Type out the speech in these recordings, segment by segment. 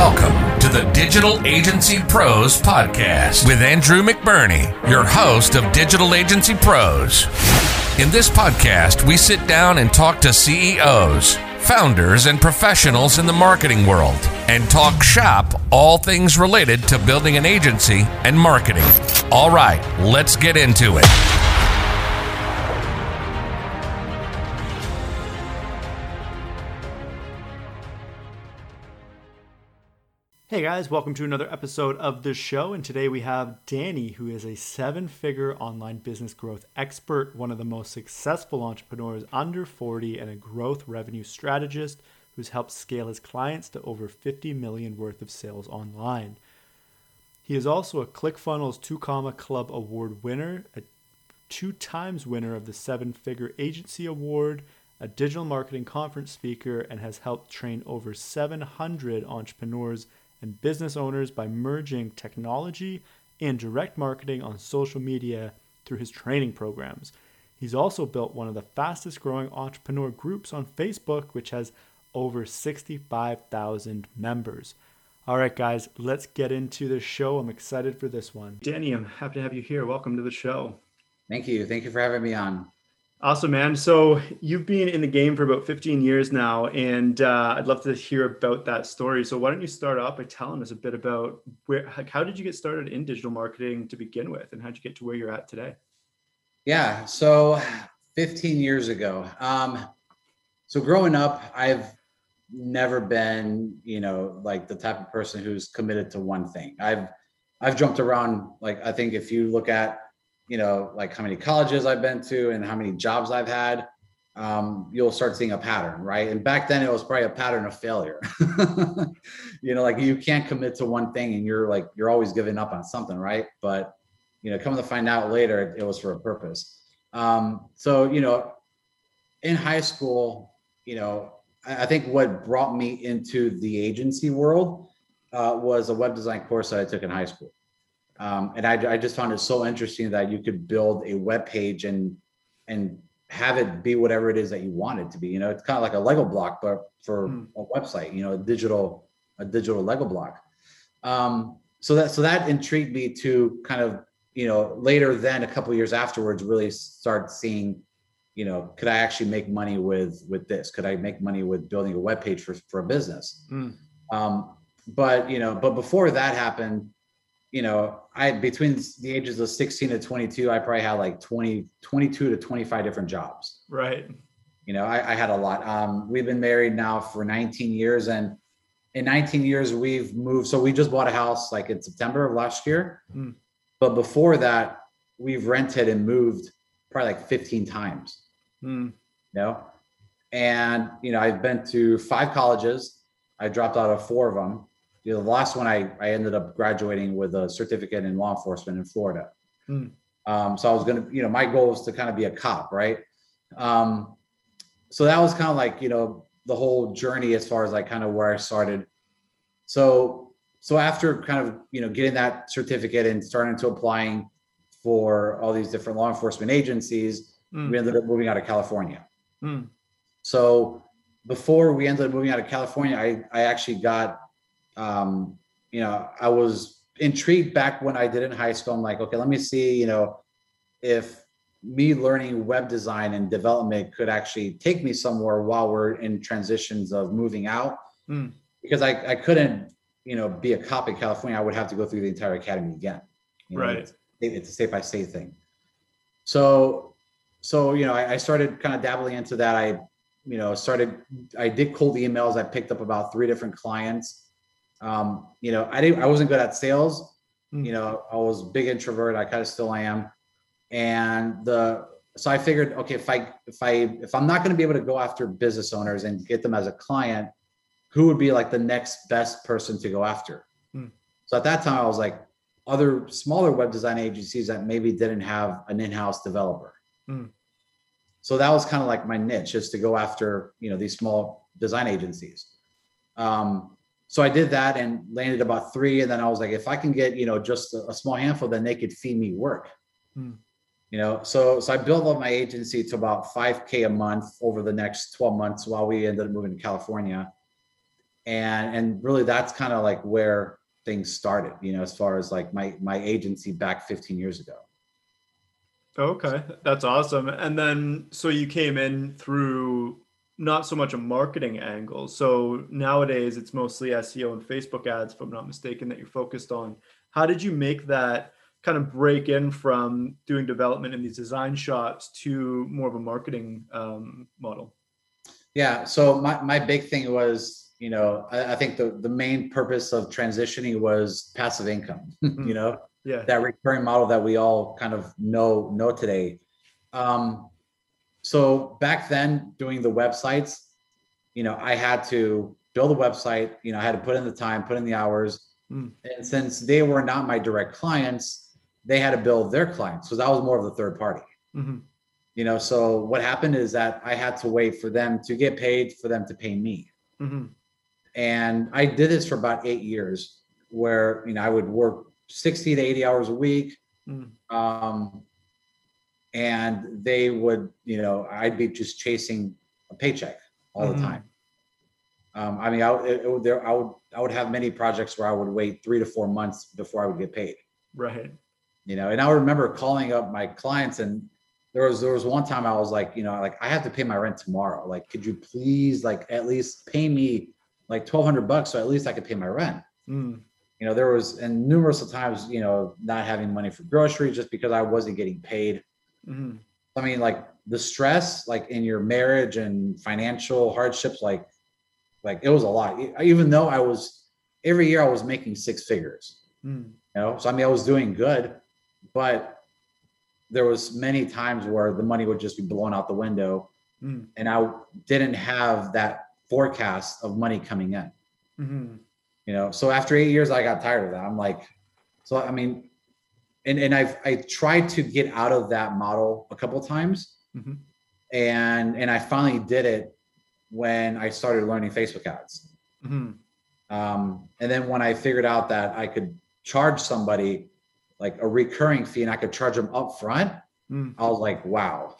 Welcome to the Digital Agency Pros Podcast with Andrew McBurney, your host of Digital Agency Pros. In this podcast, we sit down and talk to CEOs, founders, and professionals in the marketing world and talk shop all things related to building an agency and marketing. All right, let's get into it. Hey guys, welcome to another episode of the show. And today we have Danny, who is a seven-figure online business growth expert, one of the most successful entrepreneurs under 40, and a growth revenue strategist who's helped scale his clients to over 50 million worth of sales online. He is also a ClickFunnels 2 Club Award winner, a 2 times winner of the Seven-Figure Agency Award, a digital marketing conference speaker, and has helped train over 700 entrepreneurs and business owners by merging technology and direct marketing on social media through his training programs. He's also built one of the fastest growing entrepreneur groups on Facebook, which has over 65,000 members. All right, guys, let's get into the show. I'm excited for this one. Danny, I'm happy to have you here. Welcome to the show. Thank you. Thank you for having me on. Awesome, man. So you've been in the game for about 15 years now, and I'd love to hear about that story. So why don't you start off by telling us a bit about how did you get started in digital marketing to begin with, and how'd you get to where you're at today? Yeah, so 15 years ago. So growing up, I've never been, like the type of person who's committed to one thing. I've jumped around. Like, I think if you look at like how many colleges I've been to and how many jobs I've had, you'll start seeing a pattern, right? And back then it was probably a pattern of failure. Like you can't commit to one thing and you're always giving up on something, right? But, coming to find out later, it was for a purpose. So, in high school, I think what brought me into the agency world was a web design course that I took in high school. And I just found it so interesting that you could build a web page and have it be whatever it is that you want it to be. It's kind of like a Lego block, but for a website, a digital Lego block. So that intrigued me to kind of, later then a couple of years afterwards, really start seeing, could I actually make money with this? Could I make money with building a web page for a business? But before that happened, I between the ages of 16 to 22, I probably had like 22 to 25 different jobs. Right. I had a lot. We've been married now for 19 years, and in 19 years we've moved. So we just bought a house like in September of last year. But before that, we've rented and moved probably like 15 times. And, I've been to 5 colleges. I dropped out of 4 of them. The last one, I ended up graduating with a certificate in law enforcement in Florida. So I was going to, my goal was to kind of be a cop, right? So that was kind of like, the whole journey as far as like kind of where I started. So after kind of, getting that certificate and starting to applying for all these different law enforcement agencies, we ended up moving out of California. So before we ended up moving out of California, I actually got, I was intrigued back when I did it in high school. I'm like, okay, let me see, if me learning web design and development could actually take me somewhere while we're in transitions of moving out. Because I couldn't, be a cop in California. I would have to go through the entire academy again. Right. It's a state by state thing. So, I started kind of dabbling into that. I did cold emails. I picked up about 3 different clients. I wasn't good at sales. I was a big introvert. I kind of still am. And so I figured, okay, if I'm not going to be able to go after business owners and get them as a client, who would be like the next best person to go after? So at that time I was like, other smaller web design agencies that maybe didn't have an in-house developer. So that was kind of like my niche, is to go after, these small design agencies. So I did that and landed about 3. And then I was like, if I can get, just a small handful, then they could feed me work. So I built up my agency to about $5,000 a month over the next 12 months while we ended up moving to California. And really that's kind of like where things started, as far as like my agency back 15 years ago. Okay, that's awesome. And then, so you came in through not so much a marketing angle. So nowadays it's mostly SEO and Facebook ads, if I'm not mistaken, that you're focused on. How did you make that kind of break in from doing development in these design shops to more of a marketing model? Yeah. So my big thing was, I think the main purpose of transitioning was passive income, Yeah. that recurring model that we all kind of know today. So back then doing the websites, I had to build a website, I had to put in the time, put in the hours. And since they were not my direct clients, they had to build their clients. So that was more of the third party. So what happened is that I had to wait for them to get paid, for them to pay me. And I did this for about 8 years where, I would work 60 to 80 hours a week. And they would, I'd be just chasing a paycheck all the time. I mean, I would have many projects where I would wait 3 to 4 months before I would get paid. Right. And I remember calling up my clients, and there was one time I was like, I have to pay my rent tomorrow. Like, could you please at least pay me like $1,200 so at least I could pay my rent. There was, and numerous of times, not having money for groceries just because I wasn't getting paid. I mean, like the stress, like in your marriage and financial hardships, like it was a lot. Even though every year I was making 6 figures, so I mean, I was doing good, but there was many times where the money would just be blown out the window, and I didn't have that forecast of money coming in. So after 8 years, I got tired of that. I'm like, so I mean, and I tried to get out of that model a couple of times, and I finally did it when I started learning Facebook ads. And then when I figured out that I could charge somebody like a recurring fee and I could charge them up front, I was like, wow,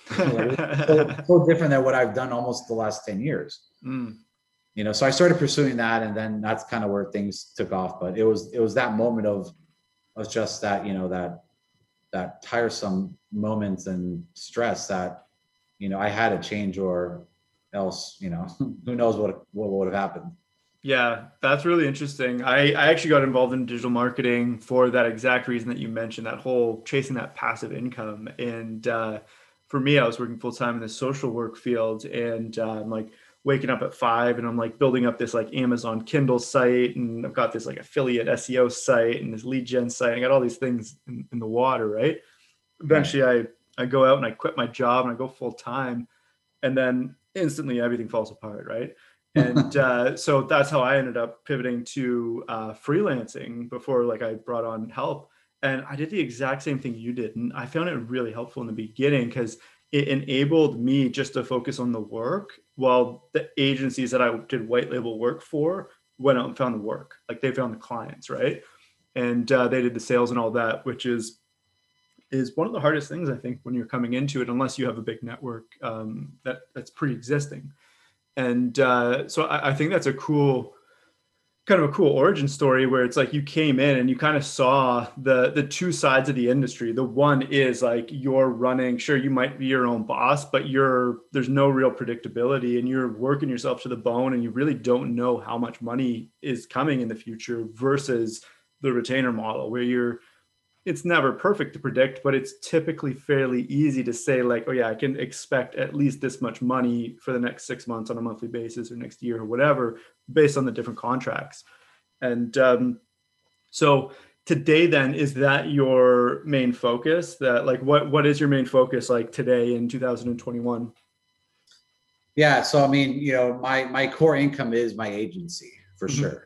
so different than what I've done almost the last 10 years. So I started pursuing that, and then that's kind of where things took off. But it was that moment of just that, that tiresome moments and stress that, I had to change, or else, who knows what would have happened. Yeah, that's really interesting. I actually got involved in digital marketing for that exact reason that you mentioned, that whole chasing that passive income. And for me, I was working full time in the social work field, and I'm like waking up at 5 and I'm like building up this like Amazon Kindle site, and I've got this like affiliate SEO site and this lead gen site. I got all these things in the water, right? Eventually I go out and I quit my job and I go full time, and then instantly everything falls apart, right? And so that's how I ended up pivoting to freelancing before like I brought on help. And I did the exact same thing you did. And I found it really helpful in the beginning because it enabled me just to focus on the work, while the agencies that I did white label work for went out and found the work. Like they found the clients, right? And they did the sales and all that, which is one of the hardest things, I think, when you're coming into it, unless you have a big network that's pre-existing. And so I think that's kind of a cool origin story, where it's like you came in and you kind of saw the two sides of the industry. The one is like you're running, sure, you might be your own boss, but there's no real predictability, and you're working yourself to the bone, and you really don't know how much money is coming in the future, versus the retainer model, where it's never perfect to predict, but it's typically fairly easy to say like, oh yeah, I can expect at least this much money for the next 6 months on a monthly basis, or next year or whatever, based on the different contracts. And so today then, is that your main focus? That like, what is your main focus like today in 2021? Yeah. So, I mean, my core income is my agency for sure.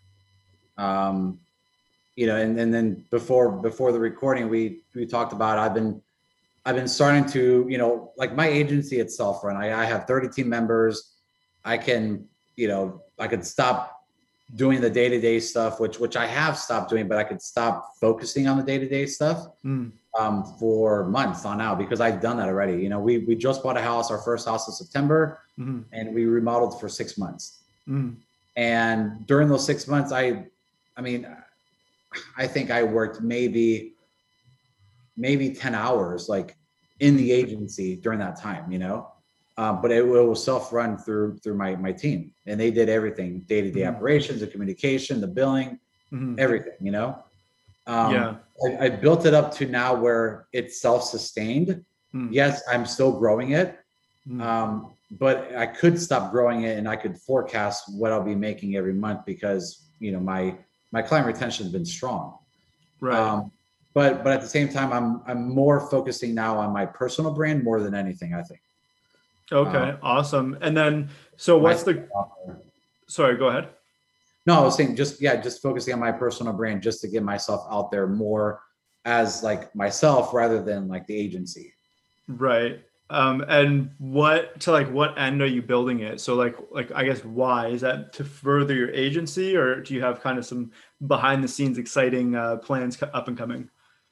And then before the recording, we talked about, I've been starting to, like my agency itself, run. I have 30 team members. I can, I could stop doing the day-to-day stuff, which I have stopped doing, but I could stop focusing on the day-to-day stuff for months on now, because I've done that already. We just bought a house, our first house in September, and we remodeled for 6 months. And during those 6 months, I mean, I think I worked maybe 10 hours like in the agency during that time, but it was self-run through my team, and they did everything, day-to-day operations, the communication, the billing, everything, Yeah. I built it up to now where it's self-sustained. Yes, I'm still growing it. But I could stop growing it and I could forecast what I'll be making every month because, my client retention has been strong. Right. But at the same time, I'm more focusing now on my personal brand more than anything, I think. Okay. Awesome. And then, so sorry, go ahead. No, I was saying just focusing on my personal brand just to get myself out there more as like myself rather than like the agency. Right. And what end are you building it? So like I guess why is that, to further your agency, or do you have kind of some behind the scenes exciting plans up and coming?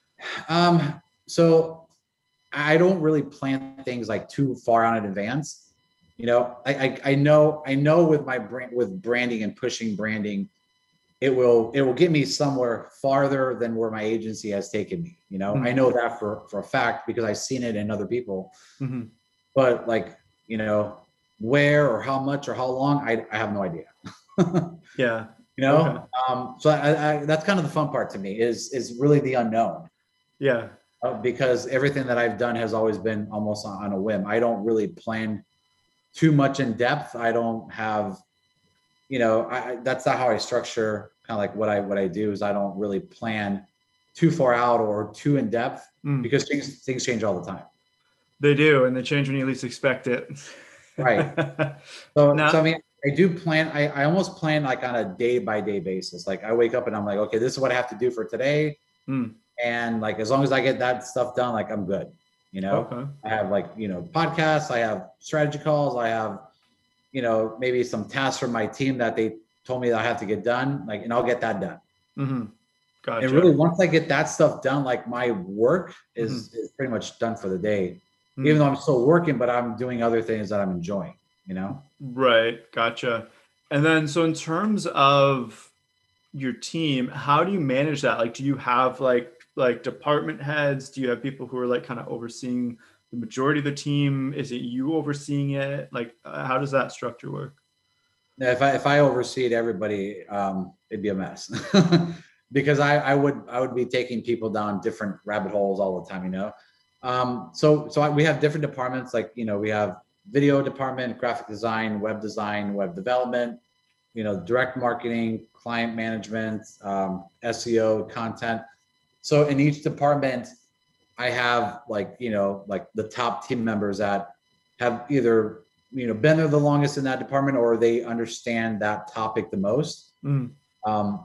So I don't really plan things like too far out in advance. I know with my brand, with branding and pushing branding, it will get me somewhere farther than where my agency has taken me. I know that for a fact because I've seen it in other people. But like, where or how much or how long, I have no idea. Yeah. Okay. So that's kind of the fun part to me is really the unknown. Yeah. Because everything that I've done has always been almost on a whim. I don't really plan too much in depth. I don't have, that's not how I structure kind of like what I do is I don't really plan too far out or too in depth because things change all the time. They do, and they change when you least expect it. Right. So I mean, I do plan. I almost plan like on a day by day basis. Like I wake up and I'm like, okay, this is what I have to do for today. And like, as long as I get that stuff done, like I'm good. Okay. I have like, podcasts, I have strategy calls, I have, maybe some tasks from my team that they told me that I have to get done, like, and I'll get that done. Gotcha. And really, once I get that stuff done, like my work is pretty much done for the day, even though I'm still working, but I'm doing other things that I'm enjoying, Right. Gotcha. And then, so in terms of your team, how do you manage that? Like, do you have like department heads? Do you have people who are like kind of overseeing the majority of the team? Is it you overseeing it? Like, how does that structure work? If I overseed everybody, it'd be a mess because I would be taking people down different rabbit holes all the time, So we have different departments, like, we have video department, graphic design, web development, direct marketing, client management, SEO, content. So in each department, I have like the top team members that have either, been there the longest in that department or they understand that topic the most. So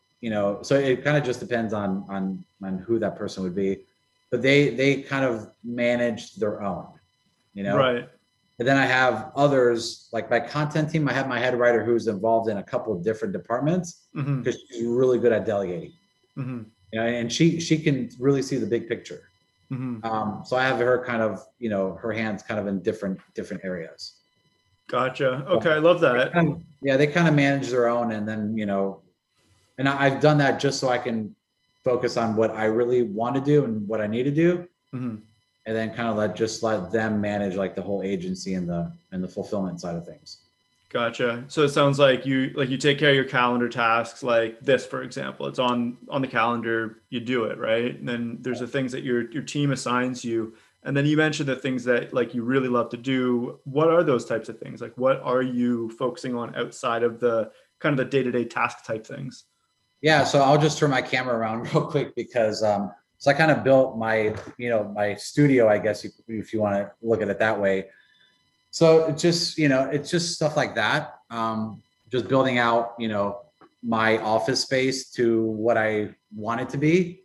it kind of just depends on who that person would be, but they kind of manage their own, Right. And then I have others like my content team. I have my head writer who's involved in a couple of different departments because she's really good at delegating. And she can really see the big picture. So I have her kind of, her hands kind of in different areas. Gotcha. Okay. I love that. They kind of manage their own. And then, and I've done that just so I can focus on what I really want to do and what I need to do. And then kind of let them manage like the whole agency and the fulfillment side of things. Gotcha. So it sounds like you take care of your calendar tasks, like this, for example. It's on the calendar, you do it, right? And then there's the things that your team assigns you. And then you mentioned the things that like you really love to do. What are those types of things? Like, what are you focusing on outside of the kind of the day-to-day task type things? Yeah. So I'll just turn my camera around real quick because so I kind of built my, my studio, I guess, if you want to look at it that way. So it's just stuff like that. Just building out, my office space to what I want it to be.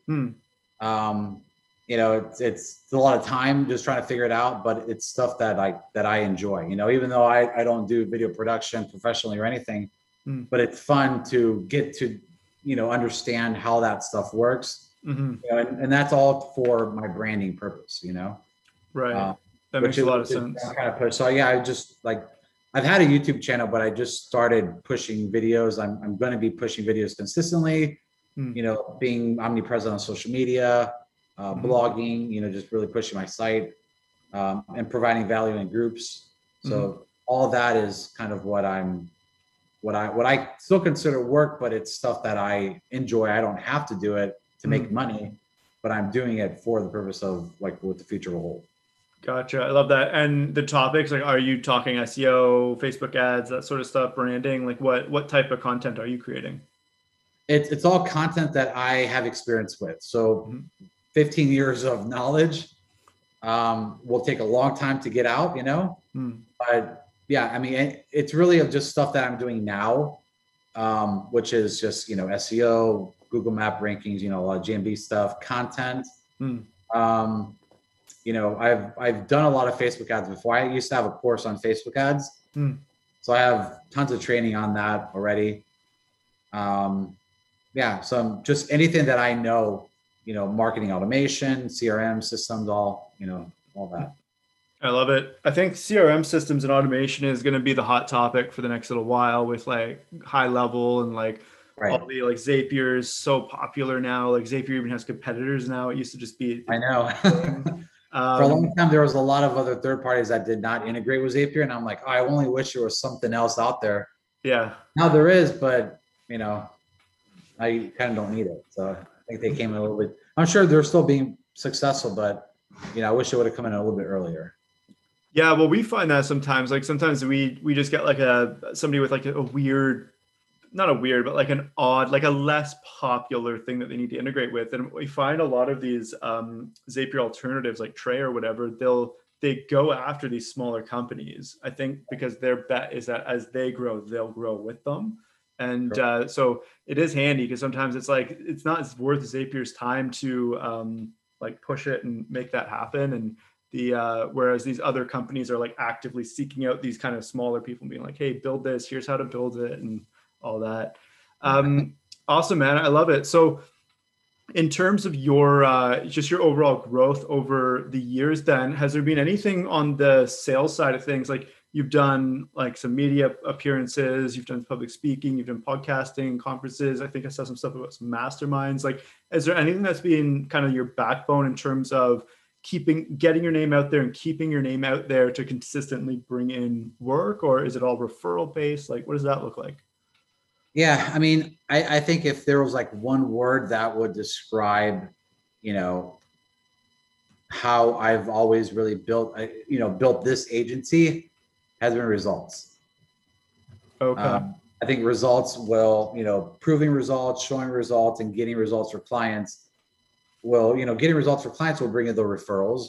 It's a lot of time just trying to figure it out, but it's stuff that I enjoy, even though I don't do video production professionally or anything, but it's fun to get to, understand how that stuff works. And that's all for my branding purpose, Right. That makes a lot of sense. Kind of push. So yeah, I just like I've had a YouTube channel, but I just started pushing videos. I'm going to be pushing videos consistently, being omnipresent on social media, blogging, just really pushing my site, and providing value in groups. So all that is kind of what I still consider work, but it's stuff that I enjoy. I don't have to do it to make money, but I'm doing it for the purpose of like what the future will hold. Gotcha. I love that. And the topics, like, are you talking SEO, Facebook ads, that sort of stuff, branding? Like what type of content are you creating? It's all content that I have experience with. So 15 years of knowledge will take a long time to get out, but yeah, I mean, it's really just stuff that I'm doing now, which is just, SEO, Google Map rankings, a lot of GMB stuff, content. I've done a lot of Facebook ads before. I used to have a course on Facebook ads. So I have tons of training on that already. So just anything that I know, marketing automation, CRM systems, all that. I love it. I think CRM systems and automation is going to be the hot topic for the next little while with like high level and like all the like Zapier is so popular now. Like Zapier even has competitors now. It used to just be. I know. For a long time, there was a lot of other third parties that did not integrate with Zapier. And I'm like, I only wish there was something else out there. Yeah. Now there is, but I kind of don't need it. So I think they came in a little bit, I'm sure they're still being successful, but I wish it would have come in a little bit earlier. Yeah, well, we find that sometimes we just get like somebody with like a weird, not a weird, but like an odd, like a less popular thing that they need to integrate with. And we find a lot of these Zapier alternatives like Tray or whatever, they go after these smaller companies, I think, because their bet is that as they grow, they'll grow with them. And so it is handy because sometimes it's like, it's not worth Zapier's time to like push it and make that happen. And whereas these other companies are like actively seeking out these kind of smaller people and being like, hey, build this, here's how to build it and all that. Awesome, man. I love it. So in terms of your, just your overall growth over the years, then has there been anything on the sales side of things? Like you've done like some media appearances, you've done public speaking, you've done podcasting, conferences. I think I saw some stuff about some masterminds. Like, is there anything that's been kind of your backbone in terms of getting your name out there and keeping your name out there to consistently bring in work, or is it all referral based? Like, what does that look like? Yeah. I mean, I think if there was like one word that would describe, how I've always really built this agency has been results. Okay. I think results will, proving results, showing results and getting results for clients will, getting results for clients will bring in the referrals.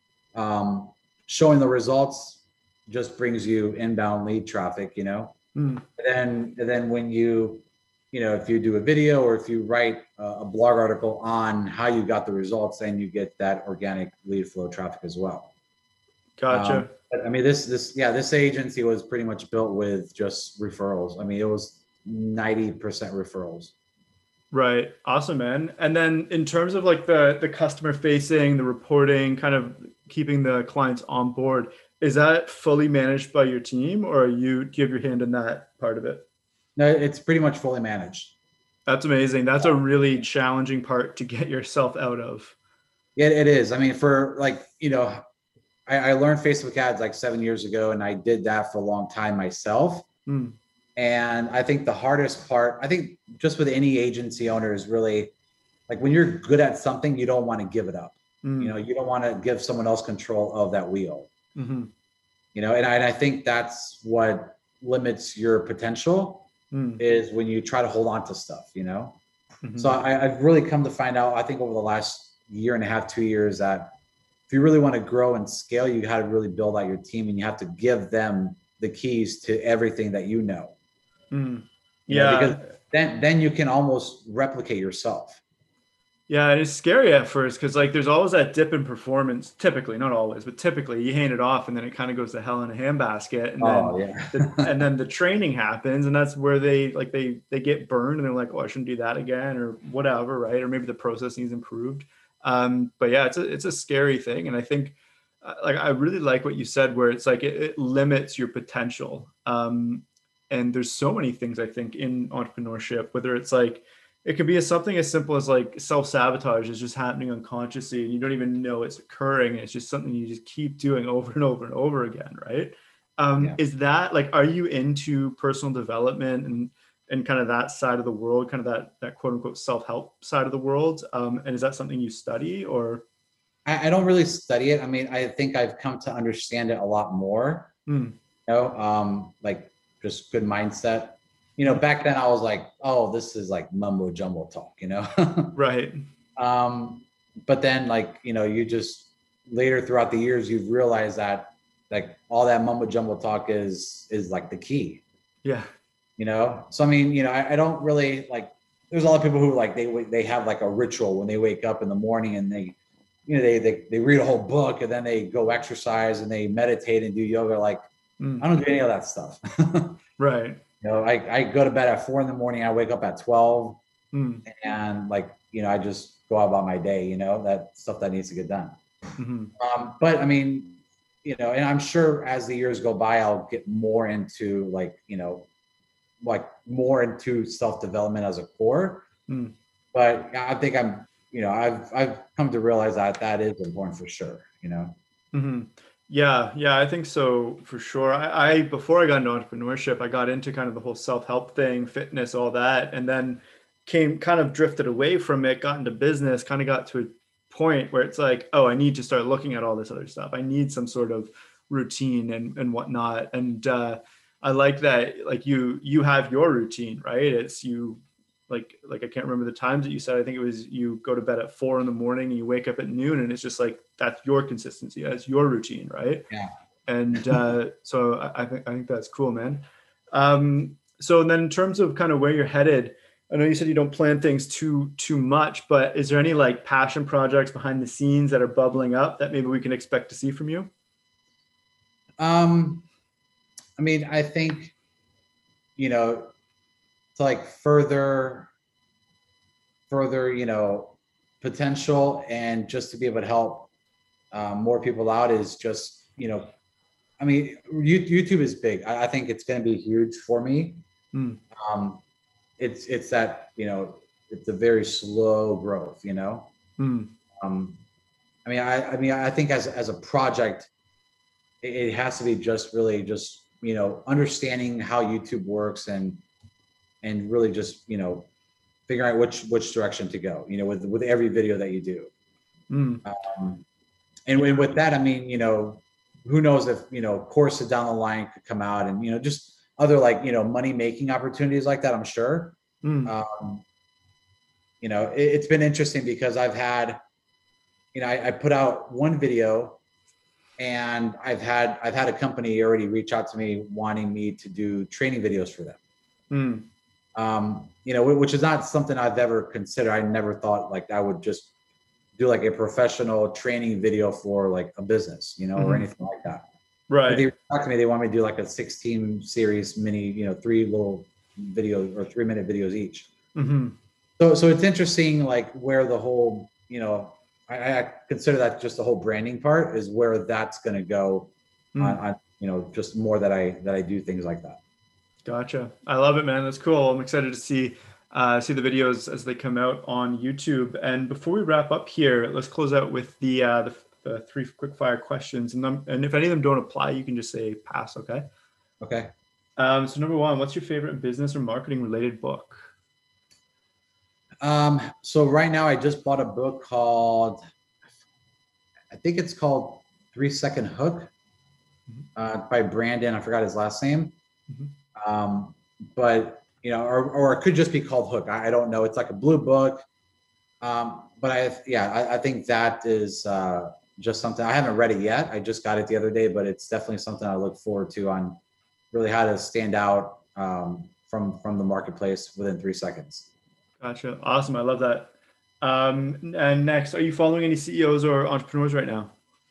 Showing the results just brings you inbound lead traffic, And then when if you do a video or if you write a blog article on how you got the results, then you get that organic lead flow traffic as well. Gotcha. I mean, this agency was pretty much built with just referrals. I mean, it was 90% referrals. Right. Awesome, man. And then in terms of like the customer facing, the reporting, kind of keeping the clients on board, is that fully managed by your team, or do you have your hand in that part of it? No, it's pretty much fully managed. That's amazing. That's a really challenging part to get yourself out of. Yeah, it is. I mean, for like, I learned Facebook ads like 7 years ago, and I did that for a long time myself. And I think the hardest part, I think just with any agency owner, is really like when you're good at something, you don't want to give it up. You don't want to give someone else control of that wheel. And I think that's what limits your potential is when you try to hold on to stuff, So I've really come to find out, I think over the last year and a half, 2 years, that if you really want to grow and scale, you got to really build out your team, and you have to give them the keys to everything that you know. Because then you can almost replicate yourself. Yeah, it is scary at first because like there's always that dip in performance. Typically, not always, but typically you hand it off and then it kind of goes to hell in a handbasket. And and then the training happens, and that's where they get burned and they're like, oh, I shouldn't do that again or whatever, right? Or maybe the process needs improved. But yeah, it's a scary thing, and I think like I really like what you said, where it's like it limits your potential. And there's so many things I think in entrepreneurship, whether it's like it could be something as simple as like self-sabotage is just happening unconsciously and you don't even know it's occurring. It's just something you just keep doing over and over and over again, right? Is that like, are you into personal development and kind of that side of the world, kind of that quote unquote self-help side of the world? And is that something you study or? I don't really study it. I mean, I think I've come to understand it a lot more, like just good mindset. Back then I was like, oh, this is like mumbo jumbo talk, Right. But then like, you just later throughout the years, you've realized that like all that mumbo jumbo talk is like the key. Yeah. So, I mean, I don't really like, there's a lot of people who like, they have like a ritual when they wake up in the morning and they read a whole book and then they go exercise and they meditate and do yoga. Like, I don't do any of that stuff. Right. I go to bed at 4 a.m. I wake up at 12 and like, I just go about my day, that stuff that needs to get done. But I mean, and I'm sure as the years go by, I'll get more into like, like more into self-development as a core. But I think I've come to realize that is important for sure, Yeah, I think so for sure. I before I got into entrepreneurship, I got into kind of the whole self-help thing, fitness, all that, and then kind of drifted away from it, got into business, kind of got to a point where it's like, oh, I need to start looking at all this other stuff. I need some sort of routine and whatnot. And I like that, like you have your routine, right? It's you like I can't remember the times that you said. I think it was you go to bed at 4 a.m. and you wake up at noon, and it's just like that's your consistency, that's your routine, right? Yeah. And so I think that's cool, man. So then in terms of kind of where you're headed, I know you said you don't plan things too much, but is there any like passion projects behind the scenes that are bubbling up that maybe we can expect to see from you? I mean, I think, to like further, potential and just to be able to help more people out is just, I mean, YouTube is big. I think it's going to be huge for me. It's that, it's a very slow growth, I mean, I think as a project, it has to be just really just, understanding how YouTube works and really just, figuring out which direction to go, with every video that you do. And with that, I mean, who knows if, courses down the line could come out and, just other like, money making opportunities like that, I'm sure. It's been interesting because I've had, I put out one video and I've had a company already reach out to me wanting me to do training videos for them. Which is not something I've ever considered. I never thought like I would just do like a professional training video for like a business, or anything like that. Right. But they talked to me, they want me to do like a 16 series mini, 3 little videos or 3-minute videos each. So it's interesting, like where the whole, I consider that just the whole branding part is where that's going to go on, just more that I do things like that. Gotcha. I love it, man. That's cool. I'm excited to see the videos as they come out on YouTube. And before we wrap up here, let's close out with the 3 quick fire questions. And if any of them don't apply, you can just say pass. Okay. Okay. So number 1, what's your favorite business or marketing related book? So right now I just bought a book called, I think it's called 3 Second Hook, by Brandon. I forgot his last name. But or it could just be called Hook. I don't know. It's like a blue book. But I think that is, just something I haven't read it yet. I just got it the other day, but it's definitely something I look forward to on really how to stand out, from the marketplace within 3 seconds. Gotcha. Awesome. I love that. And next, are you following any CEOs or entrepreneurs right now?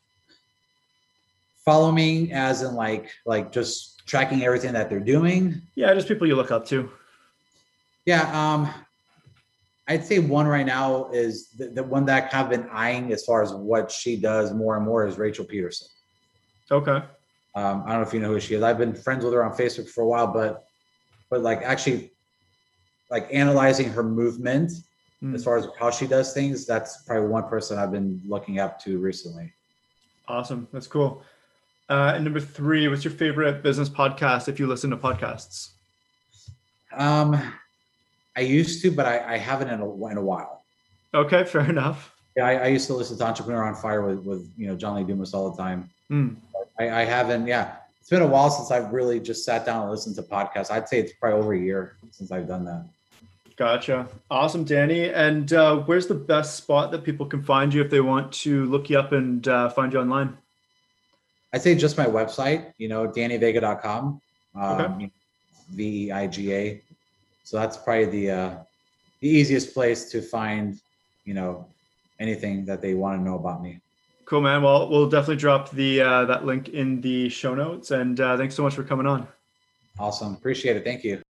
Following as in like just tracking everything that they're doing? Yeah, just people you look up to. Yeah. I'd say one right now is the one that I've kind of been eyeing as far as what she does more and more is Rachel Peterson. Okay. I don't know if you know who she is. I've been friends with her on Facebook for a while, but like actually like analyzing her movement as far as how she does things, that's probably one person I've been looking up to recently. Awesome. That's cool. And number 3, what's your favorite business podcast if you listen to podcasts? I used to, but I haven't in a while. Okay, fair enough. Yeah, I used to listen to Entrepreneur on Fire with John Lee Dumas all the time. I haven't. Yeah, it's been a while since I've really just sat down and listened to podcasts. I'd say it's probably over a year since I've done that. Gotcha. Awesome, Danny. And where's the best spot that people can find you if they want to look you up and find you online? I'd say just my website, DannyVeiga.com, Okay. VEIGA. So that's probably the easiest place to find, anything that they want to know about me. Cool, man. Well, we'll definitely drop the that link in the show notes. And thanks so much for coming on. Awesome. Appreciate it. Thank you.